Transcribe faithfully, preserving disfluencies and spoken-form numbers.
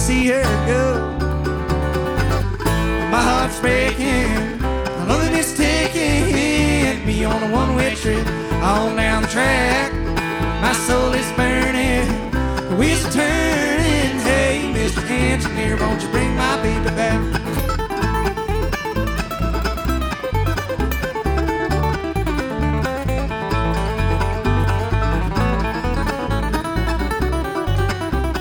see her go. My heart's breaking, nothing is taking me on a one-way trip on down the track. My soul is burning, the wheels are turning. Hey, Mister Engineer, won't you bring my baby back?